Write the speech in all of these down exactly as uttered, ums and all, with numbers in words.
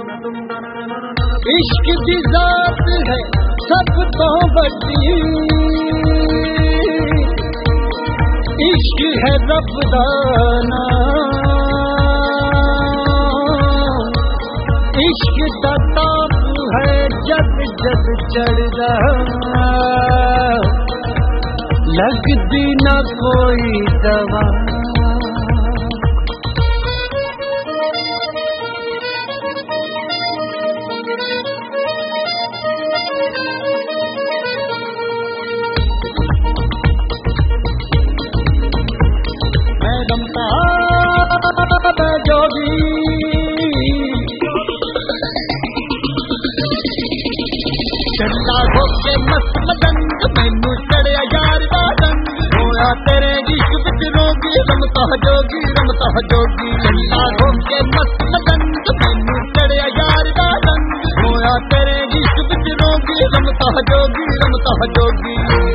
इश्क की जात है सब तो बड़ी, इश्क है रब दा नाम, इश्क दा ताप है जद जद चढ़दा, लगदी ना कोई दवा। जोगी चला होके मस्त मदंग, मैनू चढ़िया यार दा रंग, होया तेरे इश्क विच रोगी, रमता जोगी रमता जोगी। चला होके मस्त मदंग, मैनू चढ़िया यार दा रंग, होया तेरे इश्क विच रोगी, रमता जोगी रमता जोगी।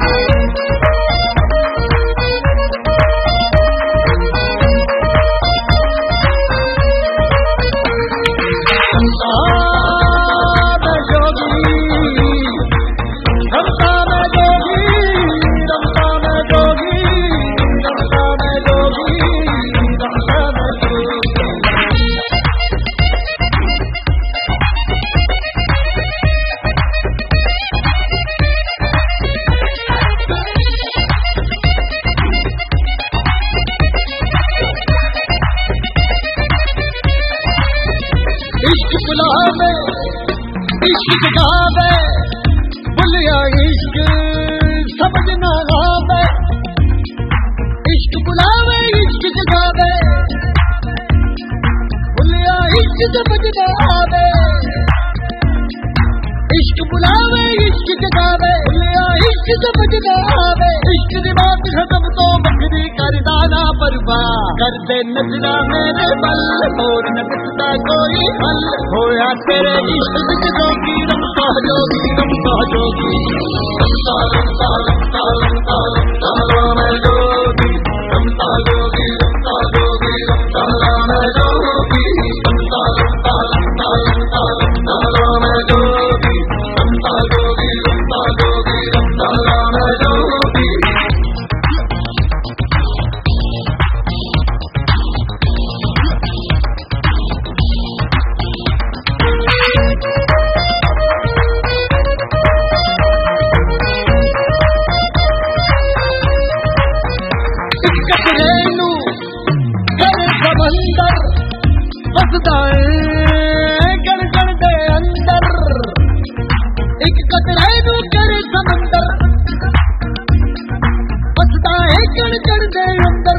इश्क बुलावे इश्क गावे, बुलिया इश्क समझ ना आवे, इश्क बुलावे इश्क जगावे, बुलिया इश्क समझ ना आवे, इश्क बुलावे इश्क जगावे, बुलिया इश्क समझ ना आवे। इश्क दी बात है सब तो बखरी, कर दाना परवाह कर दे नजरा मेरे बल, और न दिसदा कोई हल, होया तेरे इश्क विच जोगी, रमता जोगी रमता जोगी। रमता रमता रमता रमता रमता मैं जोगी, रमता जोगी रमता जोगी रमता मैं जोगी, रमता रमता रमता रमता रमता मैं जोगी, रमता जोगी रमता जोगी रमता मैं जोगी। एक कतरे नू करे समंदर, बसदा है कण कण दे अंदर,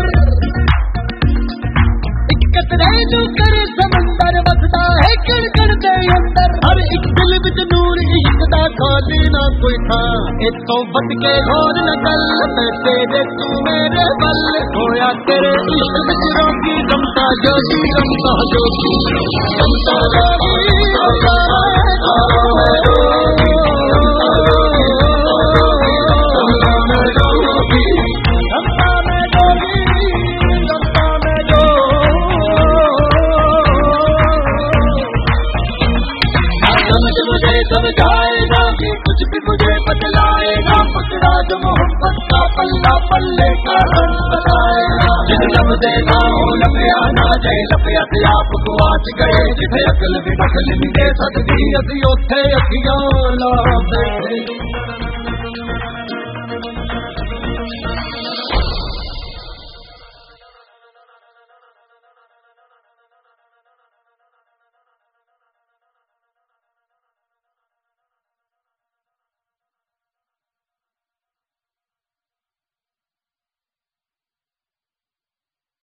एक कतरे नू करे समंदर, बसदा है कण कण दे अंदर। हर एक दिल विच नूर इश्क दा खाली ना कोई था, इत्थों बच के होर न गल, मैं तेरे तू मेरे बल, होया तेरे इश्क विच रोगी, रमता जोगी रमता जोगी। रमता जोगी रमता समझाएगा कुछ भी मुझे बतलाएगा, पकड़ा जो मोहब्बत का पल्ला पल्ले का रंग बताएगा। जिस लब देना हो लपया ना जाए, लपया से आप गुआच गए, जिसे अकल भी दखल नहीं दे सकती, असी उथे अखियां ला बैठे।